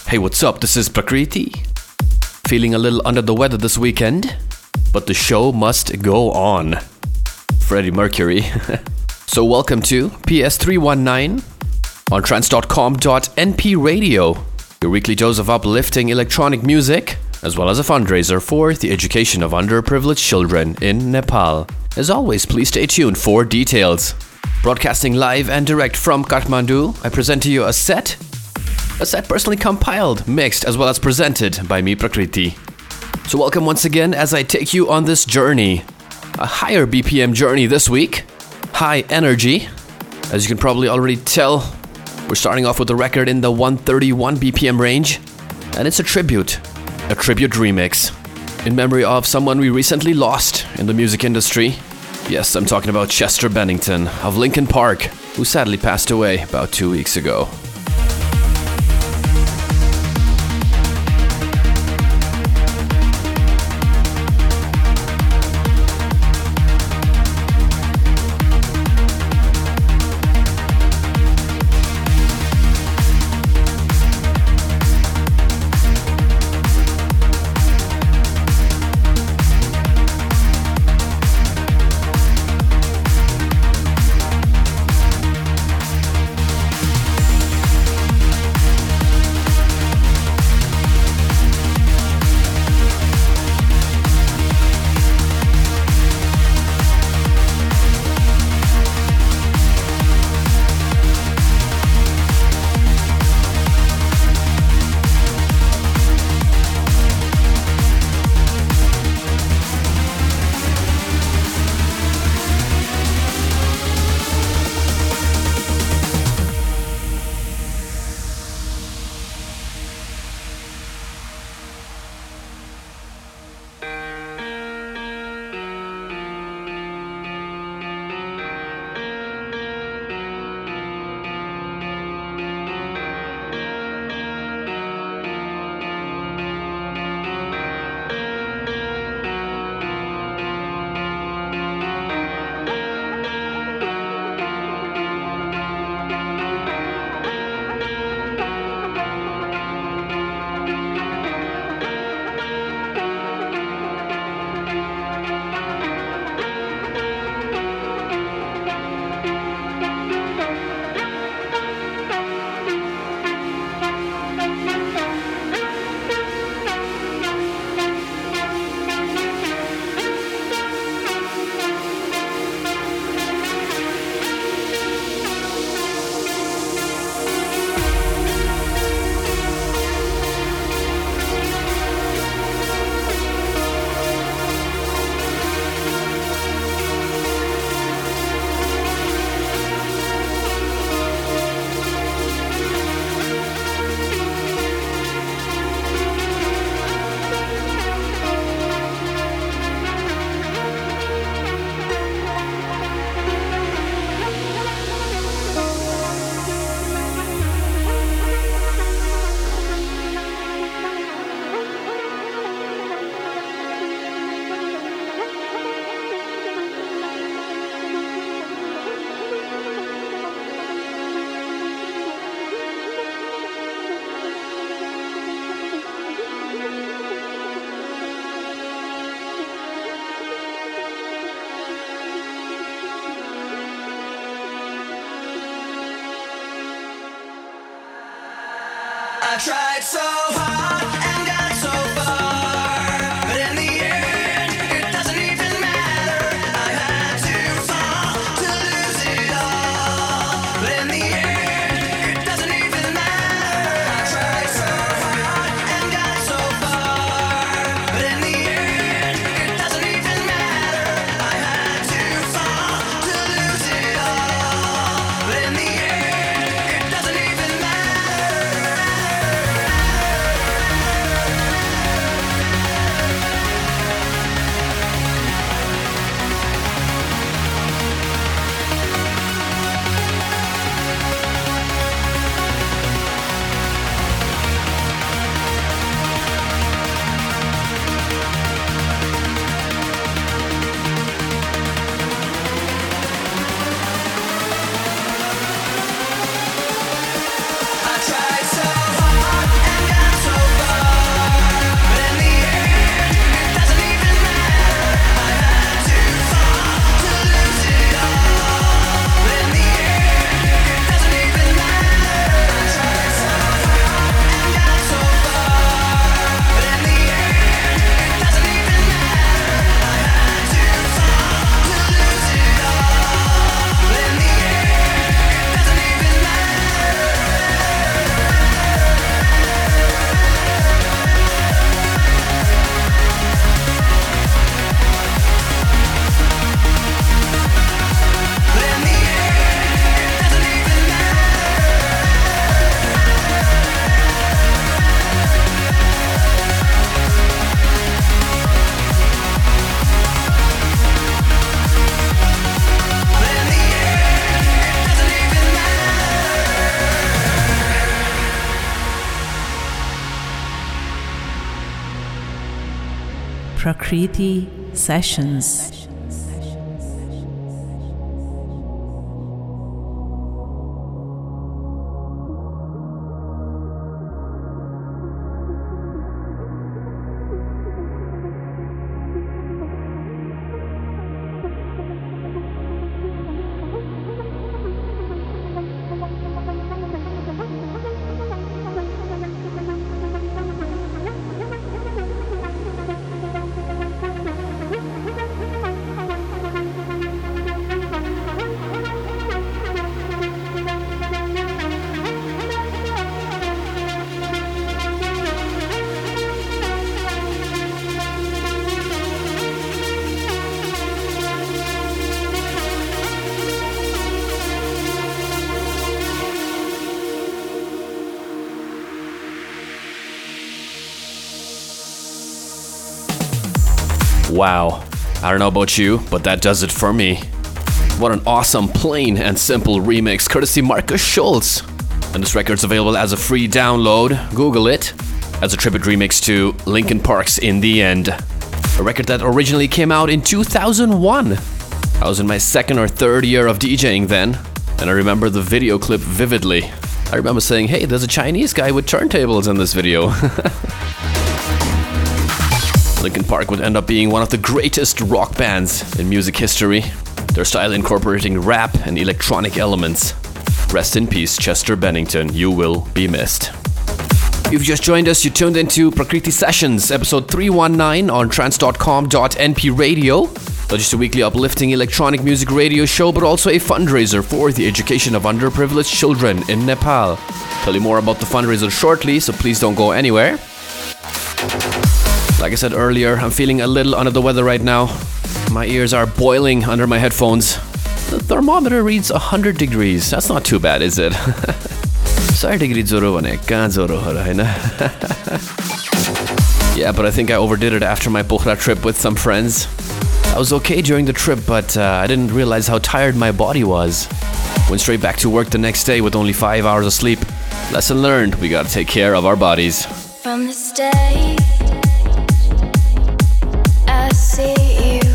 Hey, what's up? This is Prakriti. Feeling a little under the weather this weekend, but the show must go on. Freddie Mercury. So welcome to PS319 on trance.com.np radio, your weekly dose of uplifting electronic music, as well as a fundraiser for the education of underprivileged children in Nepal. As always, please stay tuned for details. Broadcasting live and direct from Kathmandu, I present to you a set personally compiled, mixed, as well as presented by me, Prakriti. So welcome once again as I take you on this journey. A higher BPM journey this week. High energy. As you can probably already tell, we're starting off with a record in the 131 BPM range. And it's a tribute remix. In memory of someone we recently lost in the music industry. Yes, I'm talking about Chester Bennington of Linkin Park, who sadly passed away about 2 weeks ago. I tried so hard and got so far, but in the end, it doesn't even matter. I had to fall to lose it all, but in the end, it doesn't even matter. I tried so hard and got so far, but in the end, it doesn't even matter. I had to fall to lose it all, but in the end, it doesn't even matter. Prakriti Sessions. Wow, I don't know about you, but that does it for me. What an awesome, plain and simple remix, courtesy Markus Schulz. And this record's available as a free download, Google it, as a tribute remix to Linkin Park's In the End. A record that originally came out in 2001. I was in my second or third year of DJing then, and I remember the video clip vividly. I remember saying, hey, there's a Chinese guy with turntables in this video. Linkin Park would end up being one of the greatest rock bands in music history, their style incorporating rap and electronic elements. Rest in peace, Chester Bennington, you will be missed. If you've just joined us, you tuned into Prakriti Sessions, episode 319 on trance.com.np radio. Not just a weekly uplifting electronic music radio show, but also a fundraiser for the education of underprivileged children in Nepal. Tell you more about the fundraiser shortly, so please don't go anywhere. Like I said earlier, I'm feeling a little under the weather right now. My ears are boiling under my headphones. The thermometer reads 100 degrees. That's not too bad, is it? 100 degree joro भने कहाँ joro हो र हैन? Yeah, but I think I overdid it after my Pokhara trip with some friends. I was okay during the trip, but I didn't realize how tired my body was. Went straight back to work the next day with only 5 hours of sleep. Lesson learned, we gotta take care of our bodies. From this day I see you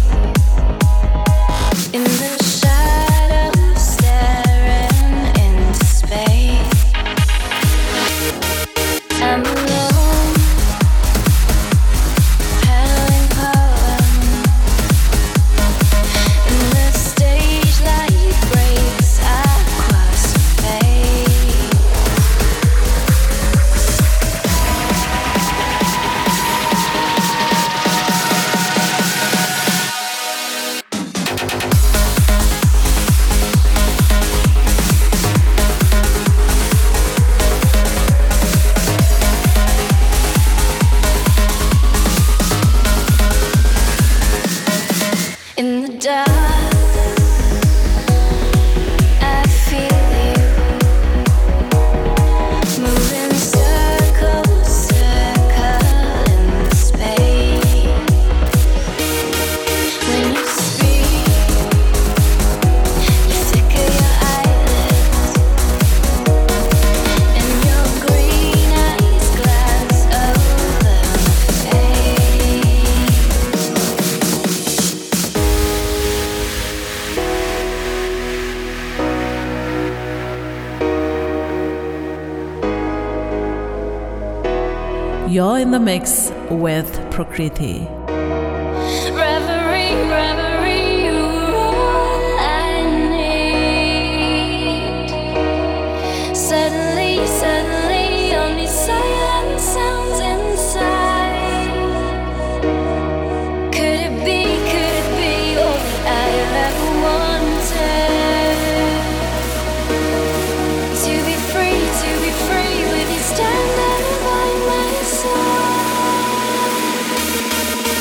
in the shadows staring into space. I'm alone, paddling home, and the stage light breaks across space. In the dark, I feel you moving circles, circle in space. When you speak, you flicker your eyelids, and your green eyes glance over my face. You're in the mix with Prakriti. Reverie, reverie, you're all I need. Suddenly, suddenly, only silence sounds inside. Could it be all that I've ever wanted? To be free with you standing by my side.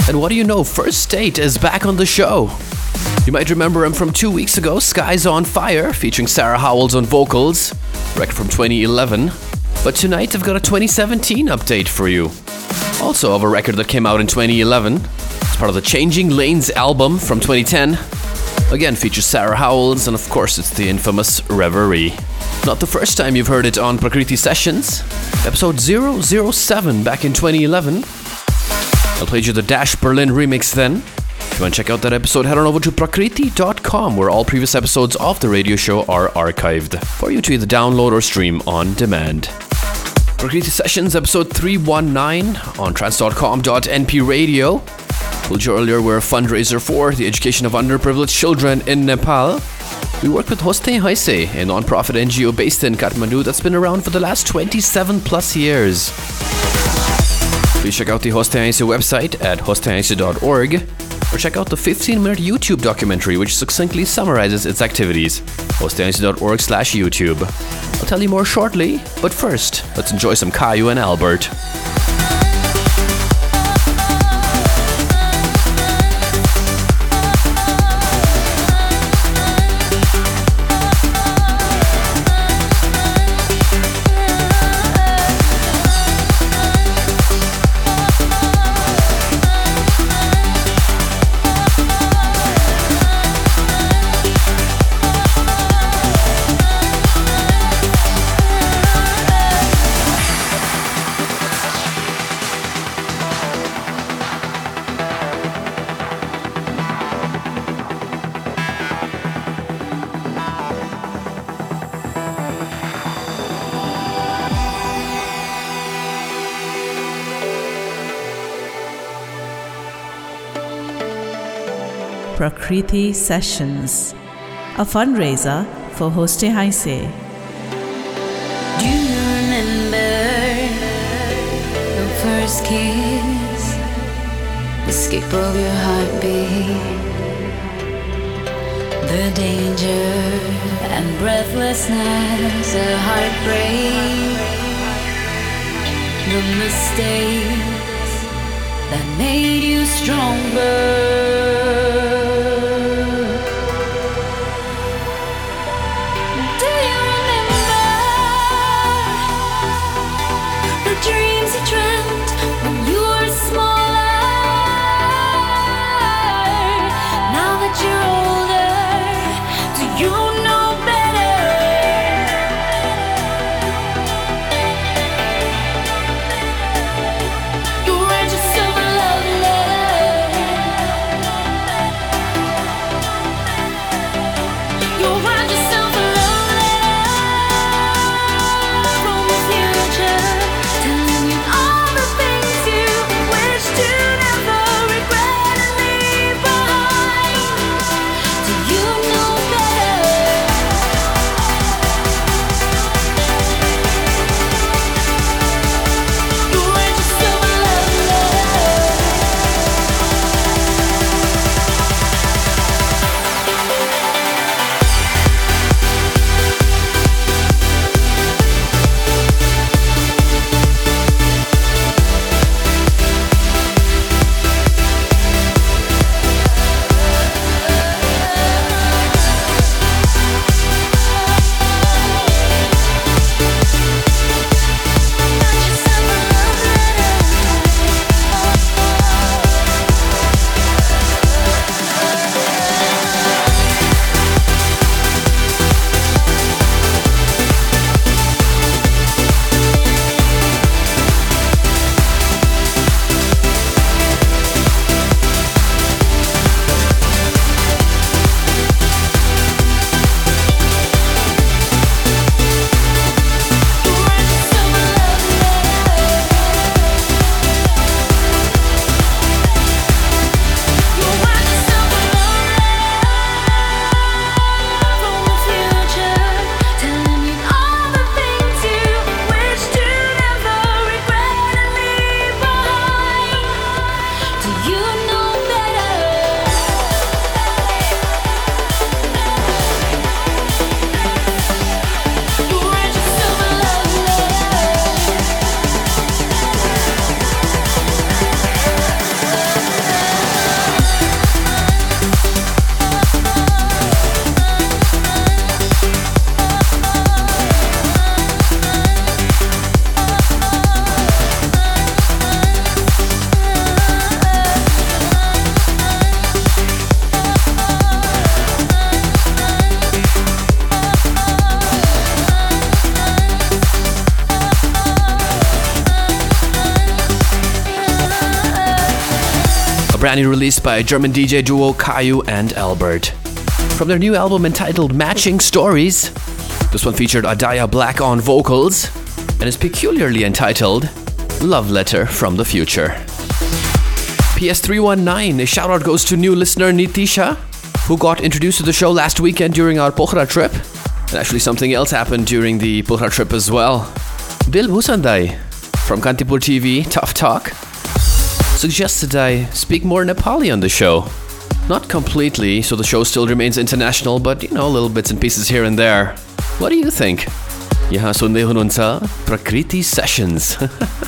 And what do you know, First State is back on the show. You might remember him from 2 weeks ago, Skies on Fire, featuring Sarah Howells on vocals, record from 2011. But tonight I've got a 2017 update for you. Also of a record that came out in 2011. It's part of the Changing Lanes album from 2010. Again, features Sarah Howells, and of course it's the infamous Reverie. Not the first time you've heard it on Prakriti Sessions. Episode 007 back in 2011. I played you the Dash Berlin remix then. If you want to check out that episode, head on over to prakriti.com, where all previous episodes of the radio show are archived for you to either download or stream on demand. Prakriti Sessions episode 319 on trance.com.np radio. Told you earlier we're a fundraiser for the education of underprivileged children in Nepal. We work with Hoste Haise, a non-profit NGO based in Kathmandu that's been around for the last 27 plus years. Please check out the Hoste Haise website at hostehaise.org, or check out the 15-minute YouTube documentary which succinctly summarizes its activities. hostehaise.org/YouTube. I'll tell you more shortly, but first, let's enjoy some Caillou and Albert. Prakriti Sessions, a fundraiser for Hoste Haise. Do you remember your first kiss? The skip of your heartbeat, the danger and breathlessness of heartbreak, the mistakes that made you stronger. brand new release by German DJ duo Caillou and Albert. From their new album entitled Matching Stories, this one featured Adaya Black on vocals and is peculiarly entitled Love Letter from the Future. PS319, a shout out goes to new listener Nitisha, who got introduced to the show last weekend during our Pokhara trip. And actually something else happened during the Pokhara trip as well. Dil Bhusandai from Kantipur TV, Tough Talk, suggested I speak more Nepali on the show. Not completely, so the show still remains international, but little bits and pieces here and there. What do you think? Yaha sunde hununcha Prakriti Sessions.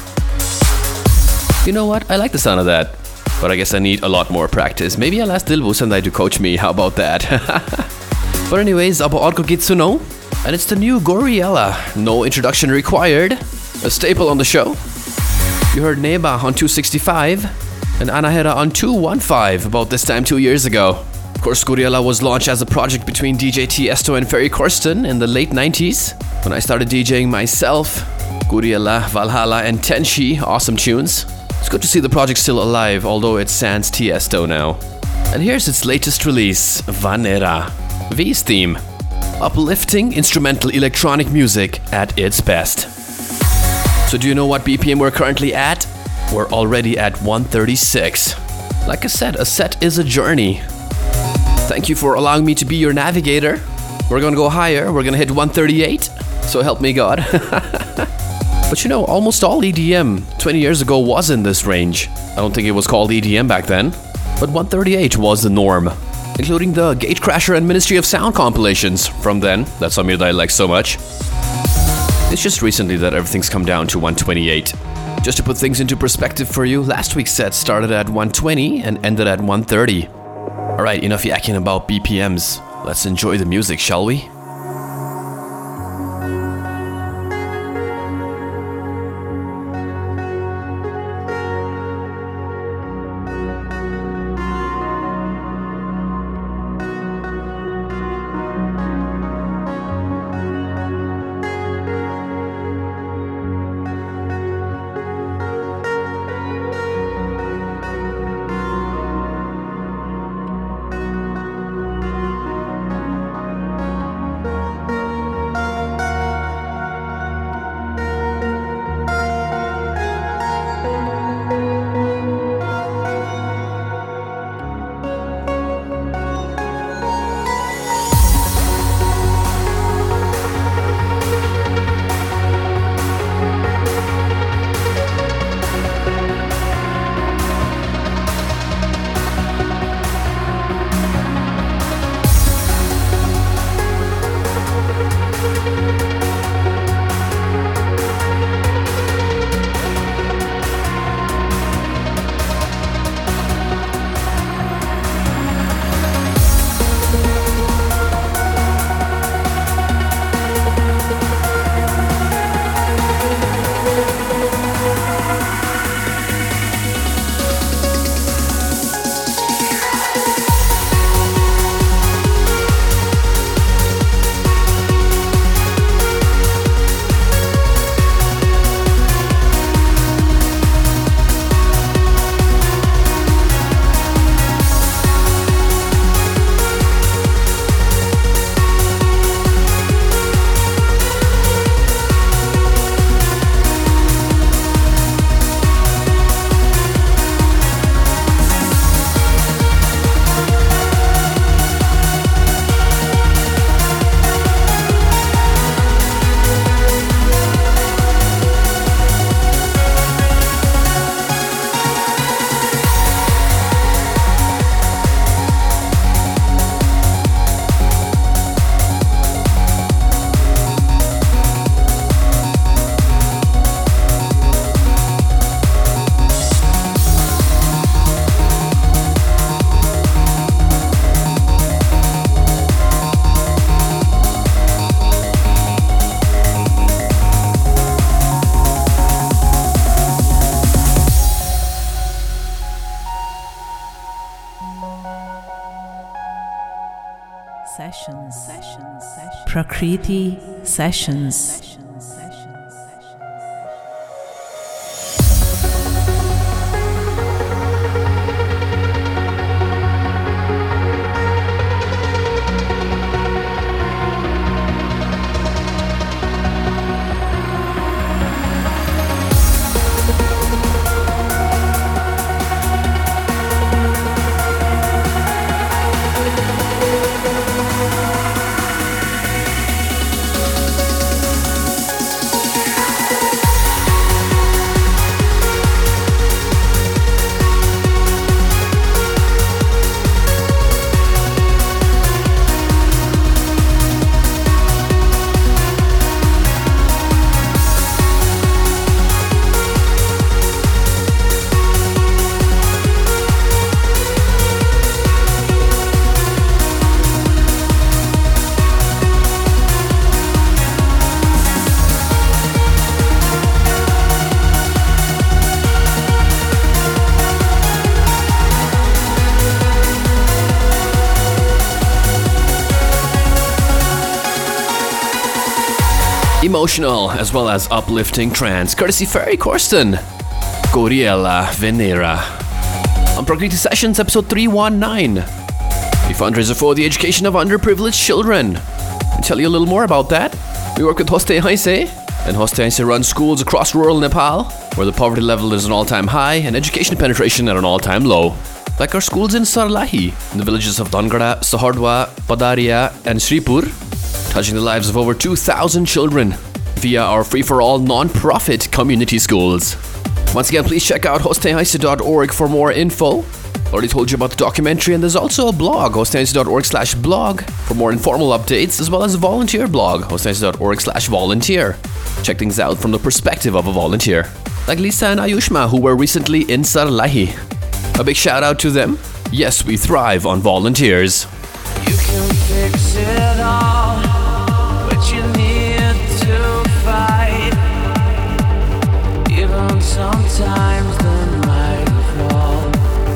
You know what? I like the sound of that, but I guess I need a lot more practice. Maybe I'll ask Dil Bhusandai to coach me. How about that? But anyways, abo orko git suno, and it's the new Goriella. No introduction required. A staple on the show. You heard Neba on 265 and Anahera on 215 about this time 2 years ago. Of course, Goriella was launched as a project between DJ Tiesto and Ferry Corsten in the late 90s. When I started DJing myself, Goriella, Valhalla and Tenshi, awesome tunes. It's good to see the project still alive, although it's sans Tiesto now. And here's its latest release, Vanera, V's theme. Uplifting instrumental electronic music at its best. So do you know what BPM we're currently at? We're already at 136. Like I said, a set is a journey. Thank you for allowing me to be your navigator. We're gonna go higher, we're gonna hit 138, so help me God. But almost all EDM 20 years ago was in this range. I don't think it was called EDM back then, but 138 was the norm, including the Gatecrasher and Ministry of Sound compilations from then. That's something that I like so much. It's just recently that everything's come down to 128. Just to put things into perspective for you, last week's set started at 120 and ended at 130. Alright, enough yakking about BPMs. Let's enjoy the music, shall we? Prakriti Sessions. emotional as well as uplifting trance, courtesy Ferry Corsten. Coriella Venera. On Prakriti Sessions, episode 319. A fundraiser for the education of underprivileged children. To tell you a little more about that, we work with Hoste Haise, and Hoste Haise runs schools across rural Nepal, where the poverty level is an all-time high and education penetration at an all-time low. Like our schools in Sarlahi, in the villages of Dangara, Sahardwa, Padaria, and Sripur, touching the lives of over 2,000 children via our free-for-all non-profit community schools. Once again, please check out hostehaise.org for more info. Already told you about the documentary, and there's also a blog, hostehaise.org/blog, for more informal updates, as well as a volunteer blog, hostehaise.org/volunteer. Check things out from the perspective of a volunteer, like Lisa and Ayushma, who were recently in Sarlahi. A big shout out to them. Yes, we thrive on volunteers. You can fix it all, but you need to fight. Even sometimes the night crawl,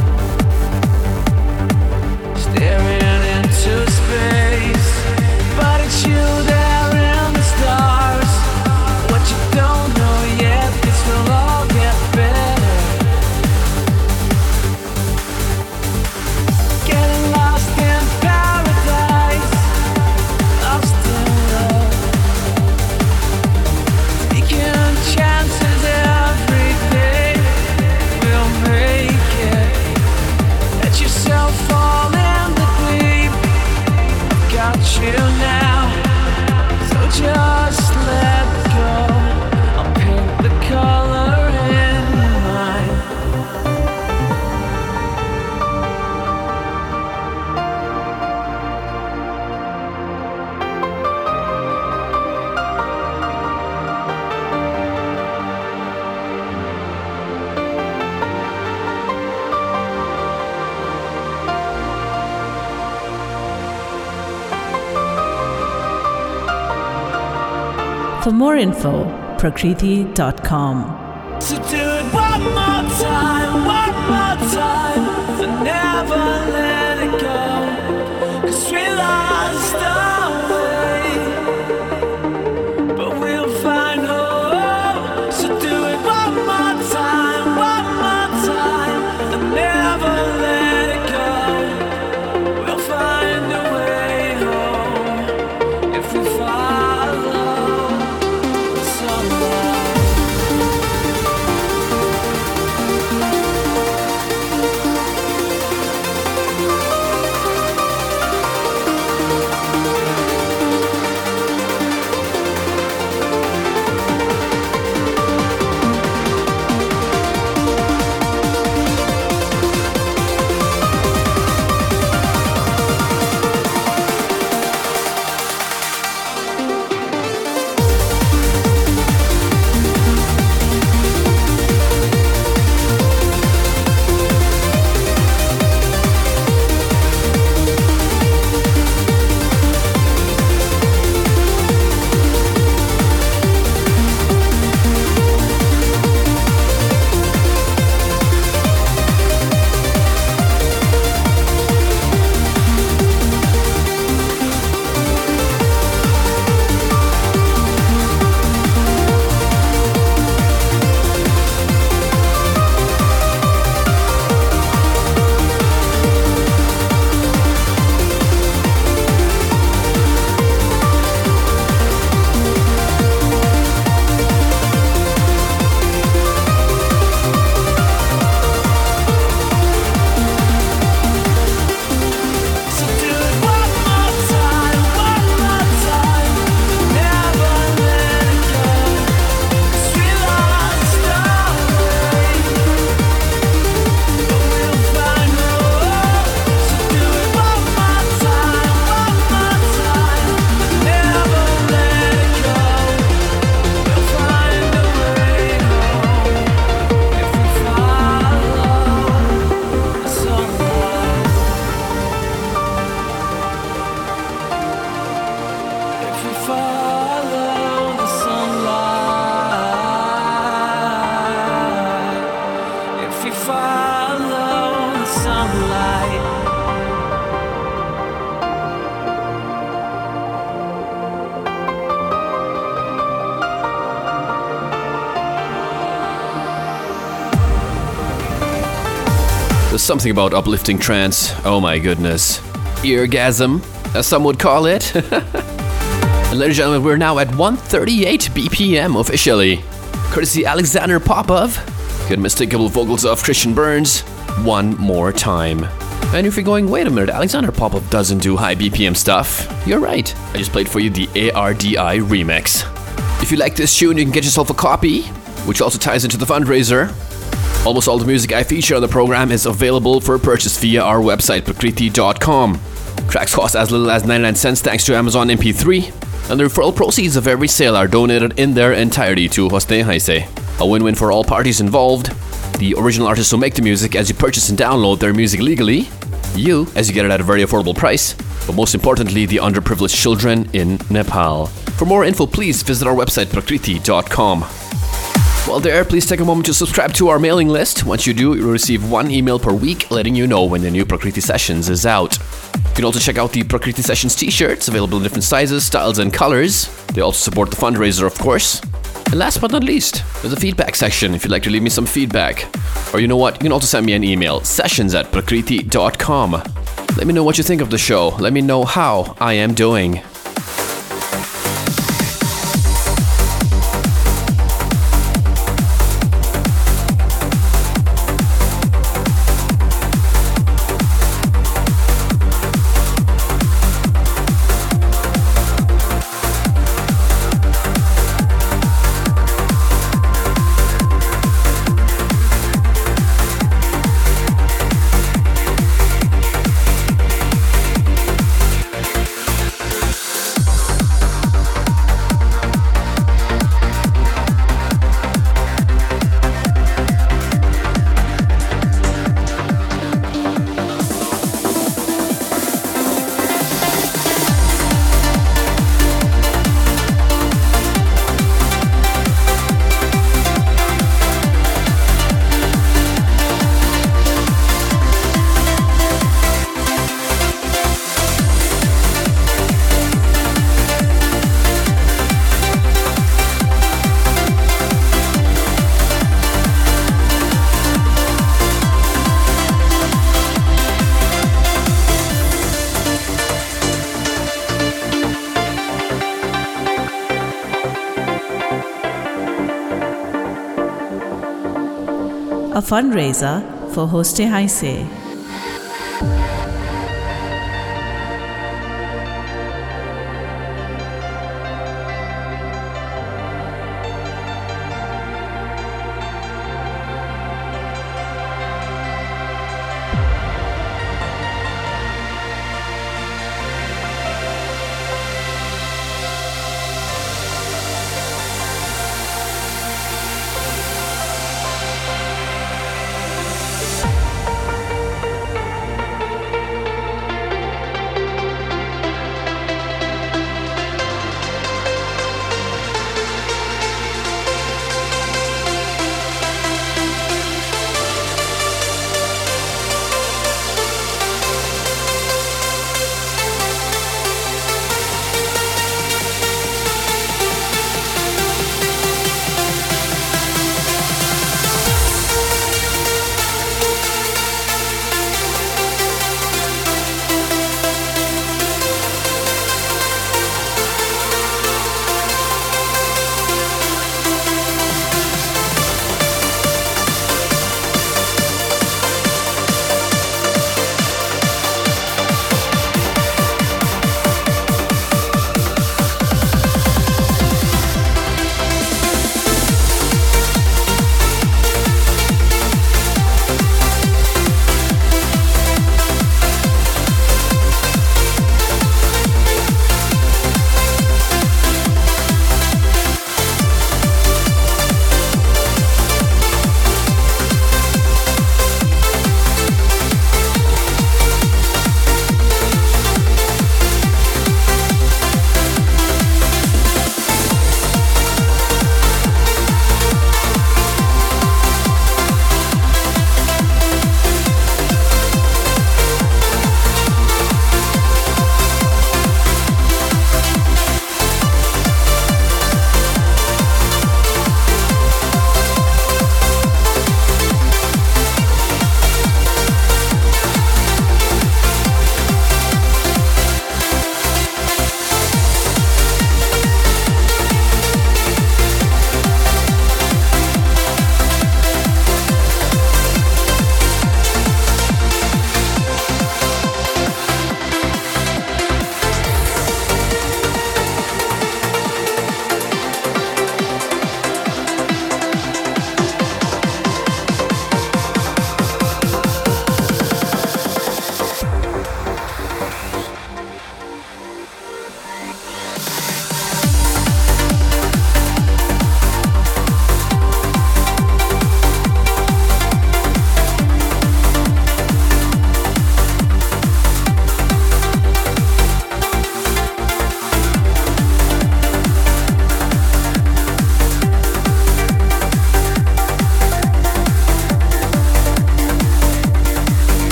staring into space, but it's you there in the stars. What you don't know yet, this will all get better. Getting lost in paradise, lost in love, taking chances every day. We'll make it. Let yourself fall in the deep. I've got you now, so just let go. I'll paint the color in your mind. For more info, prakriti.com. So do it one more time, and never let it go. 'Cause we lost our way, but we'll find hope. So do it one more time, and never let it go. We'll find a way home if we follow the sunlight. There's something about uplifting trance. Oh my goodness. Eargasm, as some would call it. And ladies and gentlemen, we're now at 138 BPM officially. Courtesy Alexander Popov. Good unmistakable vocals of Christian Burns. One more time. And if you're going, wait a minute, Alexander Popov doesn't do high BPM stuff. You're right. I just played for you the ARDI remix. If you like this tune, you can get yourself a copy, which also ties into the fundraiser. Almost all the music I feature on the program is available for purchase via our website, prakriti.com. Tracks cost as little as 99 cents thanks to Amazon MP3, and the referral proceeds of every sale are donated in their entirety to Hosting Heise. A win-win for all parties involved. The original artists who make the music as you purchase and download their music legally, you as you get it at a very affordable price, but most importantly, the underprivileged children in Nepal. For more info, please visit our website, prakriti.com. While there, please take a moment to subscribe to our mailing list. Once you do, you'll receive one email per week letting you know when the new Prakriti Sessions is out. You can also check out the Prakriti Sessions t-shirts, available in different sizes, styles, and colors. They also support the fundraiser, of course. And last but not least, there's a feedback section if you'd like to leave me some feedback. Or you know what, you can also send me an email, sessions@prakriti.com. Let me know what you think of the show. Let me know how I am doing. A fundraiser for Hosting Heise.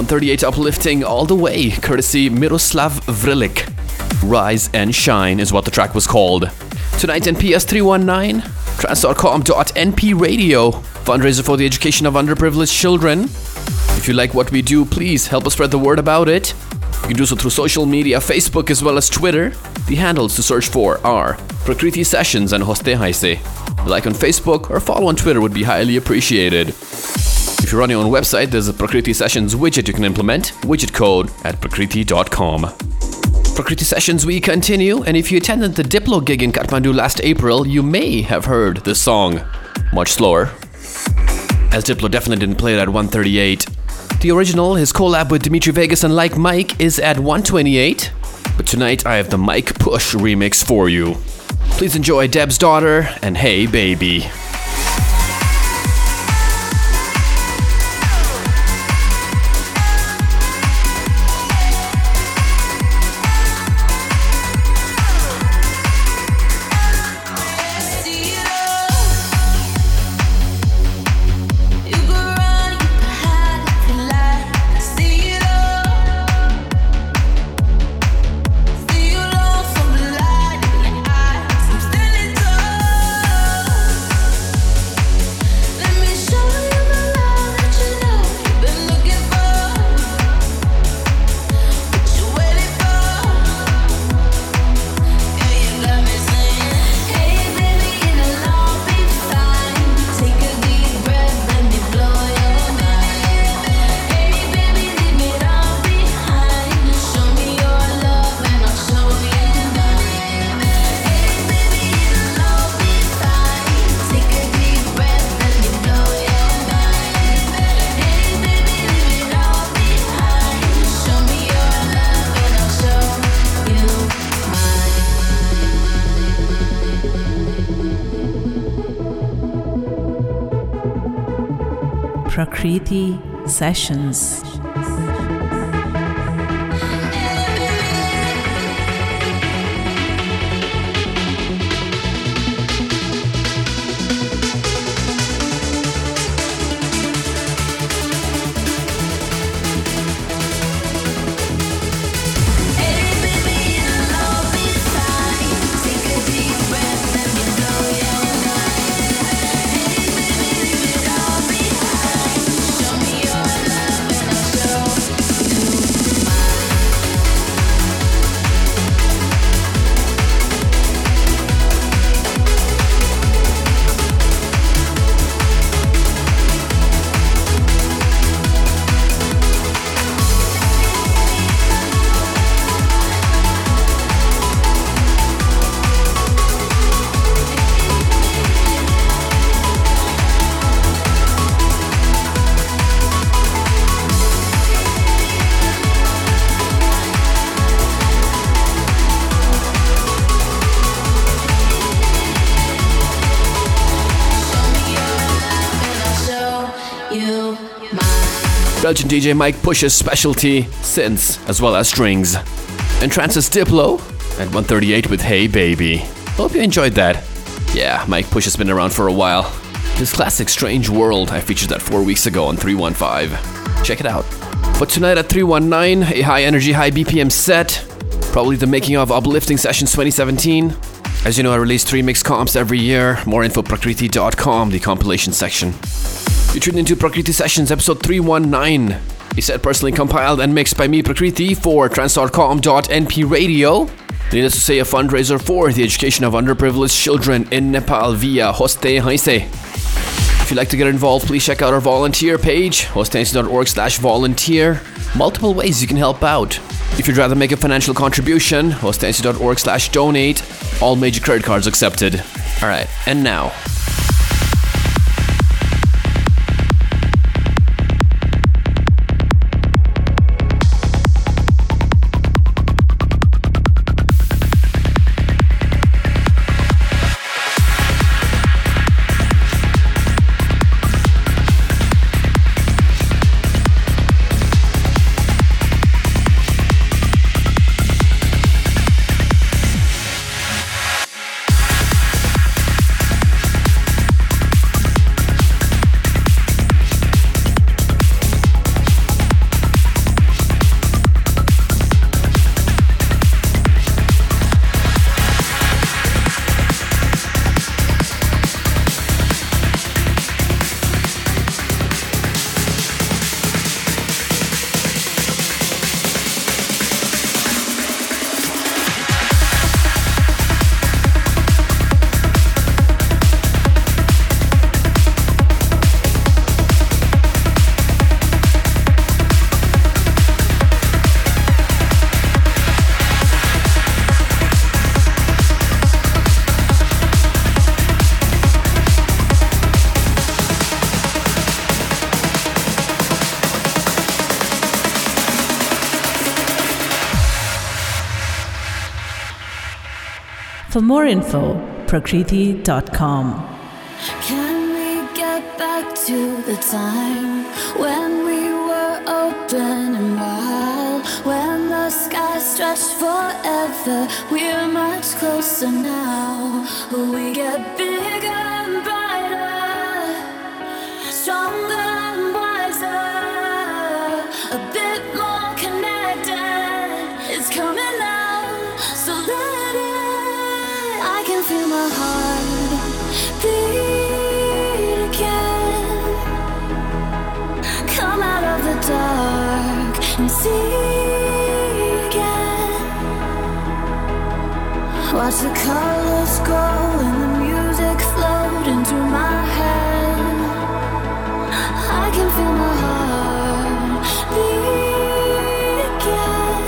138 uplifting all the way, courtesy Miroslav Vrilik. Rise and Shine is what the track was called. Tonight in PS319, trans.com.np radio, fundraiser for the education of underprivileged children. If you like what we do, please help us spread the word about it. You can do so through social media, Facebook as well as Twitter. The handles to search for are Prakriti Sessions and Hoste Haise. Like on Facebook or follow on Twitter would be highly appreciated. If you run your own website, there's a Prakriti Sessions widget you can implement. Widget code at prakriti.com. Prakriti Sessions, we continue, and if you attended the Diplo gig in Kathmandu last April, you may have heard this song much slower, as Diplo definitely didn't play it at 138. The original, his collab with Dimitri Vegas and Like Mike, is at 128, but tonight I have the Mike Push remix for you. Please enjoy Deb's Daughter and Hey Baby. Prakriti Sessions. Belgian DJ Mike Push's specialty, synths as well as strings. And Trance's Diplo at 138 with Hey Baby. Hope you enjoyed that. Yeah, Mike Push has been around for a while. His classic Strange World, I featured that 4 weeks ago on 315. Check it out. But tonight at 319, a high energy, high BPM set. Probably the making of Uplifting Sessions 2017. As you know, I release 3 mix comps every year. More info prakriti.com, the compilation section. You tuned into Prakriti Sessions episode 319. A set personally compiled and mixed by me, Prakriti, for trans.com.np radio. Needless to say, a fundraiser for the education of underprivileged children in Nepal via Hoste Haise. If you'd like to get involved, please check out our volunteer page, hostehaise.org/volunteer. Multiple ways you can help out. If you'd rather make a financial contribution, hostehaise.org/donate. All major credit cards accepted. Alright, and now... For more info, prakriti.com. Can we get back to the time when we were open and wild? When the sky stretched forever, we're much closer now. We get bigger and brighter, stronger and wiser, a bit more connected. It's coming out, so let it. I can feel my heart beat again. Come out of the dark and see again. Watch the colors grow and the music float into my head. I can feel my heart beat again.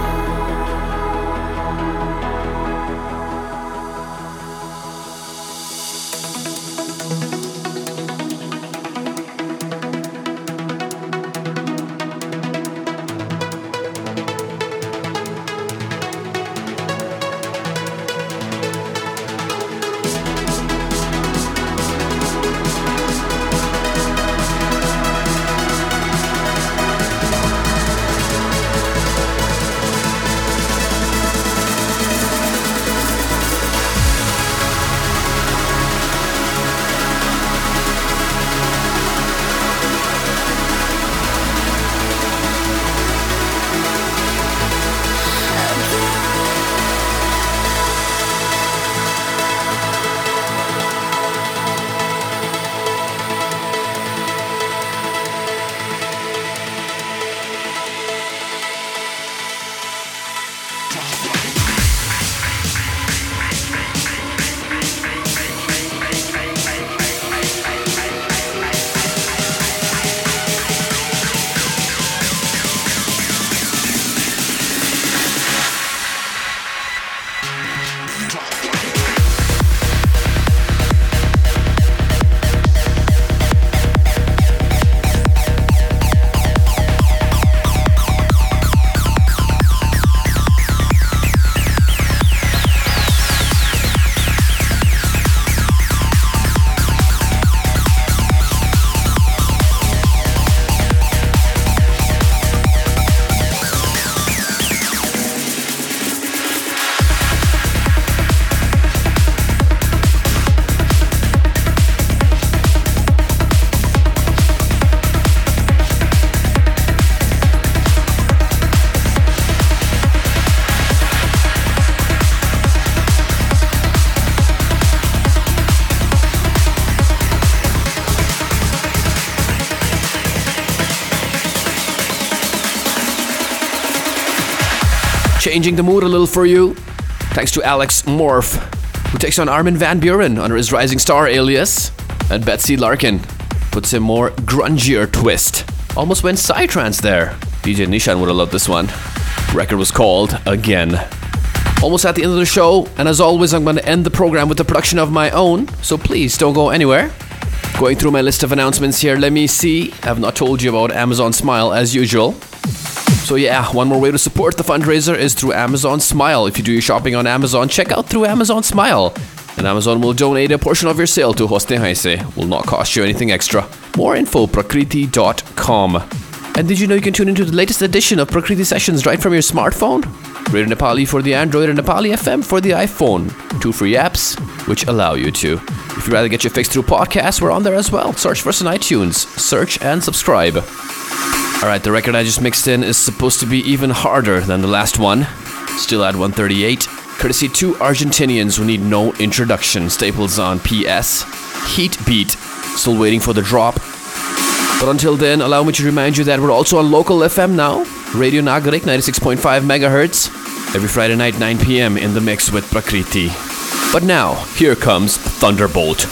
Changing the mood a little for you, thanks to Alex Morph, who takes on Armin van Buuren under his Rising Star alias, and Betsy Larkin puts a more grungier twist. Almost went psytrance there. DJ Nishan would have loved this one. Record was called Again. Almost at the end of the show, and as always I'm going to end the program with a production of my own, so please don't go anywhere. Going through my list of announcements here, let me see. I have not told you about Amazon Smile as usual. So yeah, one more way to support the fundraiser is through Amazon Smile. If you do your shopping on Amazon, check out through Amazon Smile. And Amazon will donate a portion of your sale to Hosting Haise. Will not cost you anything extra. More info, prakriti.com. And did you know you can tune into the latest edition of Prakriti Sessions right from your smartphone? Radio Nepali for the Android and Nepali FM for the iPhone. 2 free apps, which allow you to. If you'd rather get your fix through podcasts, we're on there as well. Search for us on iTunes. Search and subscribe. Alright, the record I just mixed in is supposed to be even harder than the last one. Still at 138. Courtesy 2 Argentinians who need no introduction. Staples on PS. Heat Beat. Still waiting for the drop. But until then, allow me to remind you that we're also on local FM now. Radio Nagarik 96.5 MHz. Every Friday night 9 p.m. in the mix with Prakriti. But now, here comes Thunderbolt.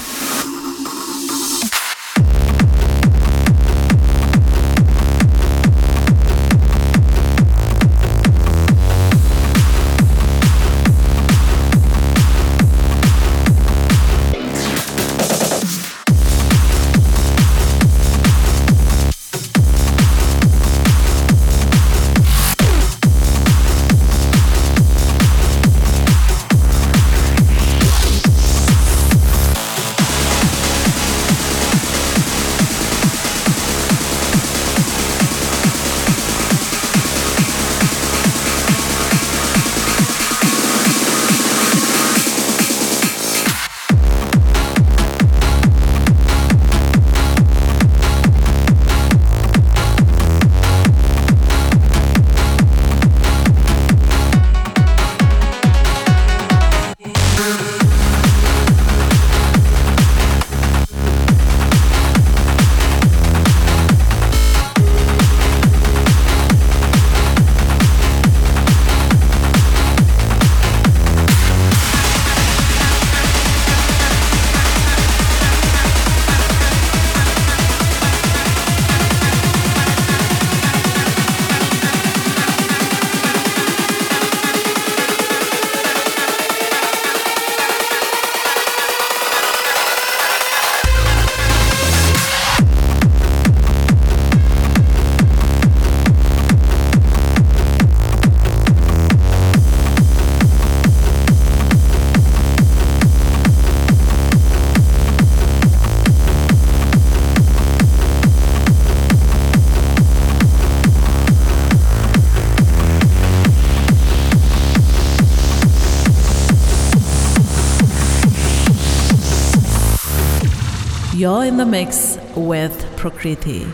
You're in the mix with Prakriti.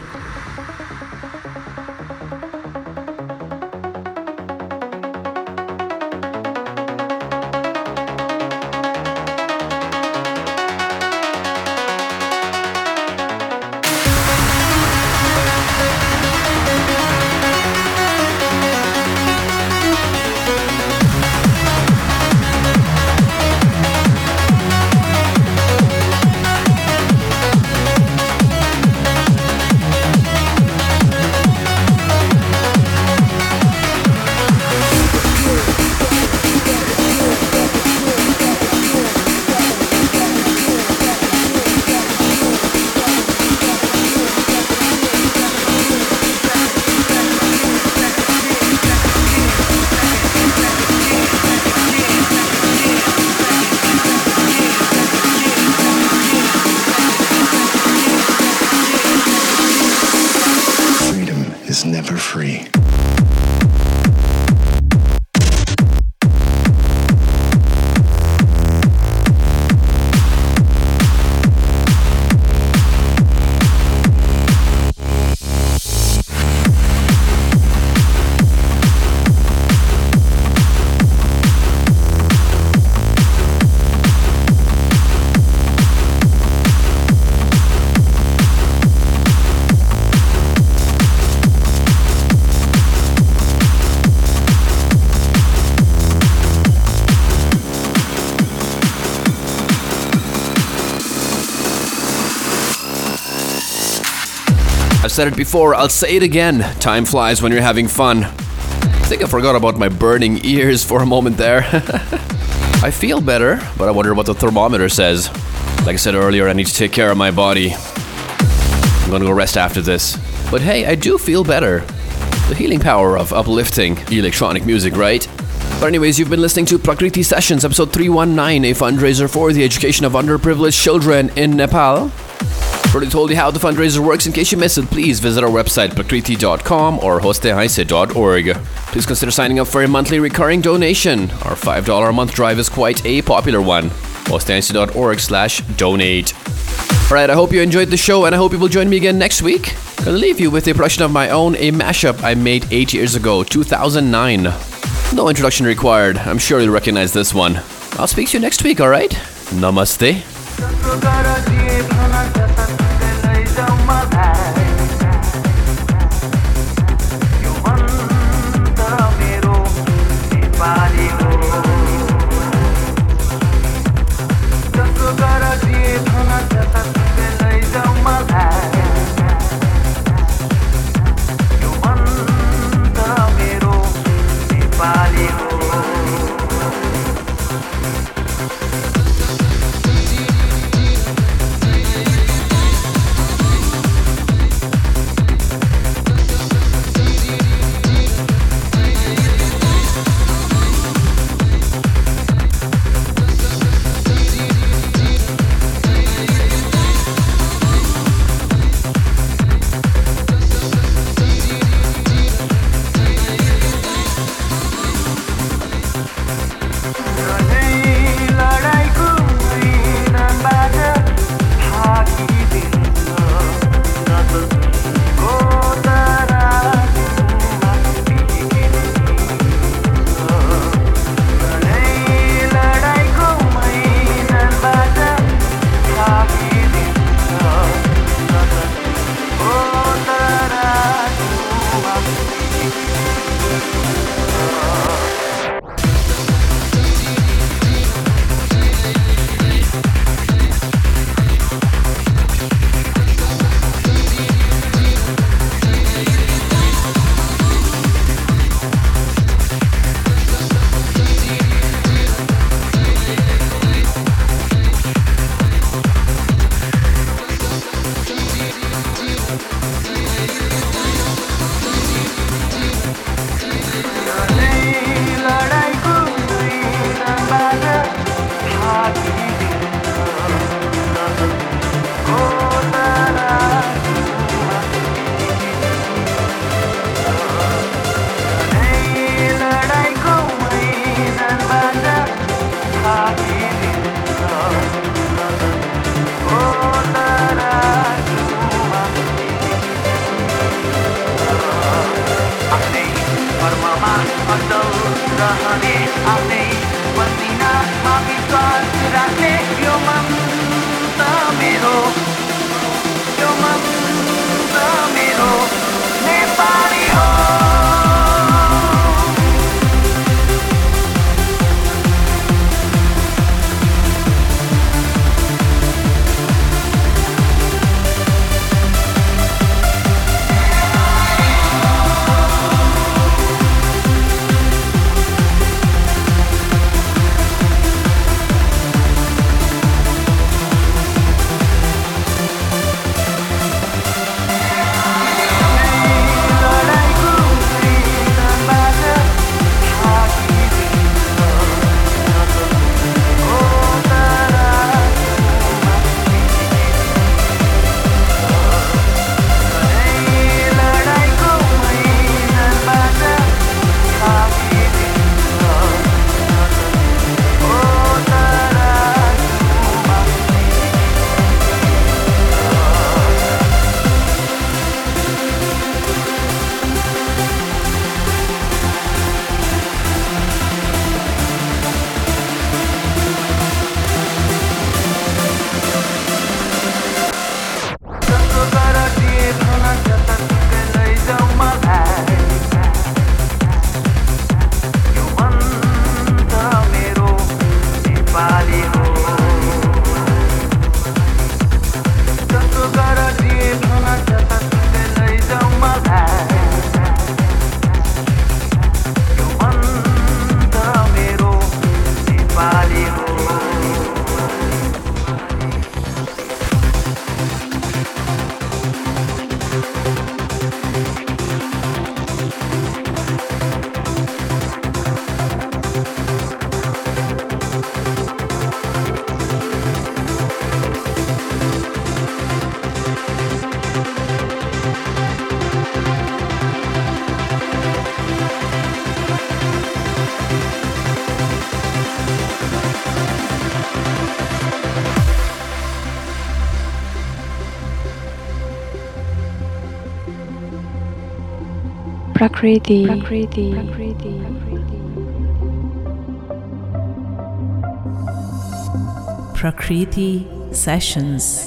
Never free. I've said it before, I'll say it again. Time flies when you're having fun. I think I forgot about my burning ears for a moment there. I feel better, but I wonder what the thermometer says. Like I said earlier, I need to take care of my body. I'm gonna go rest after this. But hey, I do feel better. The healing power of uplifting electronic music, right? But anyways, you've been listening to Prakriti Sessions, episode 319, a fundraiser for the education of underprivileged children in Nepal. Already told you how the fundraiser works. In case you missed it, please visit our website prakriti.com or hostehaise.org. Please consider signing up for a monthly recurring donation. Our $5 a month drive is quite a popular one. hostehaise.org/donate. Alright, I hope you enjoyed the show and I hope you will join me again next week. I'm gonna leave you with a production of my own, a mashup I made 8 years ago, 2009. No introduction required. I'm sure you'll recognize this one. I'll speak to you next week, alright? Namaste. Prakriti. Prakriti Sessions.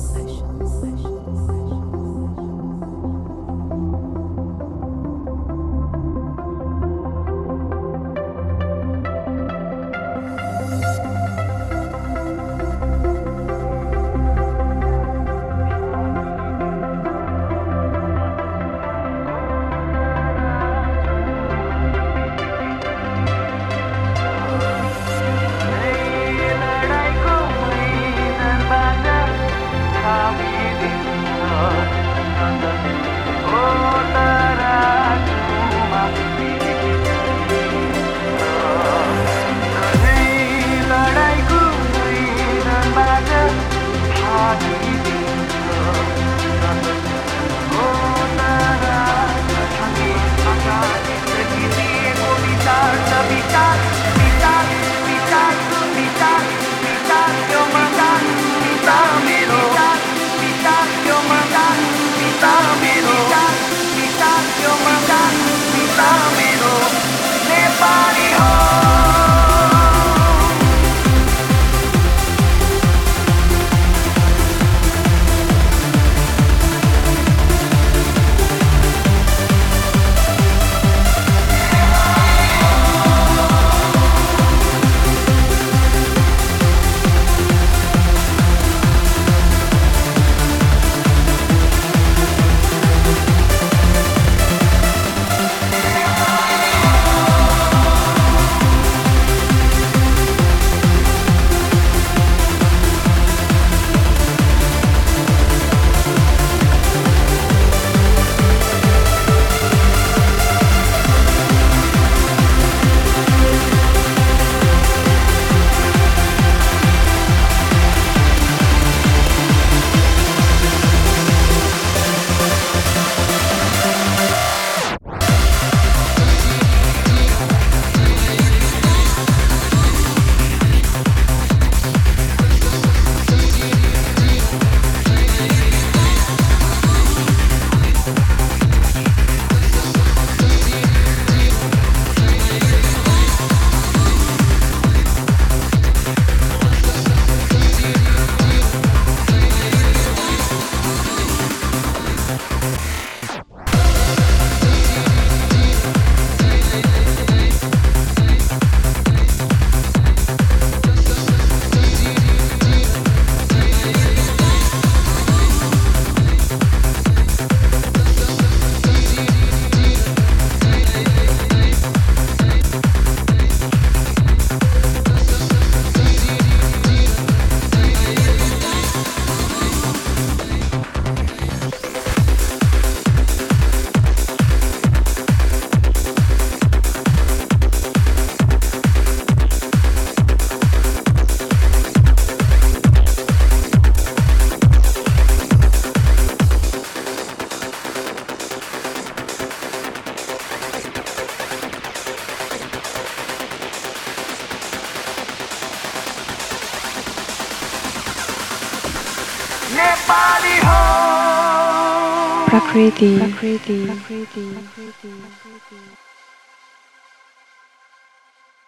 Prakriti.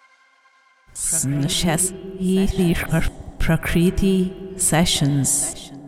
Prakriti Sessions.